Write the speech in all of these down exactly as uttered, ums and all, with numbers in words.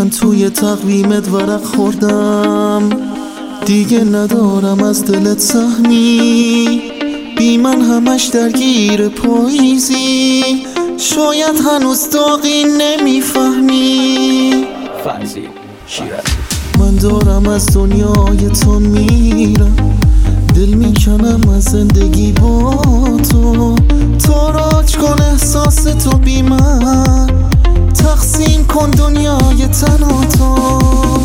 من توی تقویمت ورق خوردم، دیگه ندارم از دلت سهمی. بی من همش درگیر پاییزی، شاید هنوز داغی نمیفهمی. فرضی شیرازی من دارم از دنیای تو میرم، دل میکنم از زندگی با تو. تاراج کن احساس تو بی من، تقسیم کن دنیای تنها تو.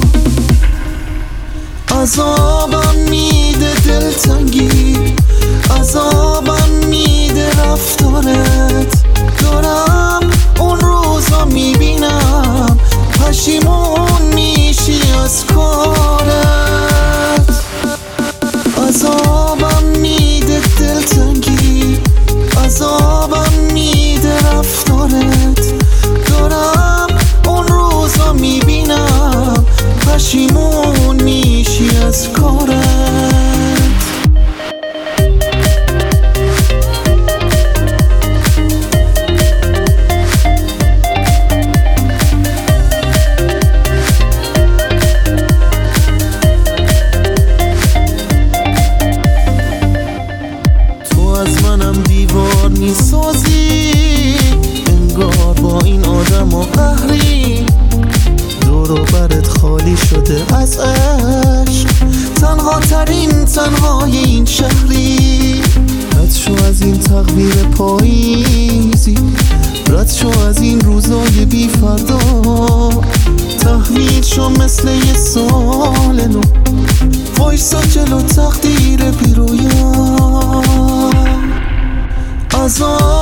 عذابم میده دلتنگی، عذابم میده رفتارت. دارم اون روزا میبینم پشیمون میشی از کارت. عذابم میده دلتنگی، عذابم میده رفتارت. دارم اون روزا میبینم پشیمون میشی از کارت. از منم دیوار میسازی، انگار با این آدم و قهری. دور و برت خالی شده از عشق، تنها ترین تنهای این شهری. رد شو از این تقویر پاییزی، رد شو از این روزای بی فردا. تحویل شو مثل یه سال نو، وایسا جلو تقدیر بی رویا. عذاب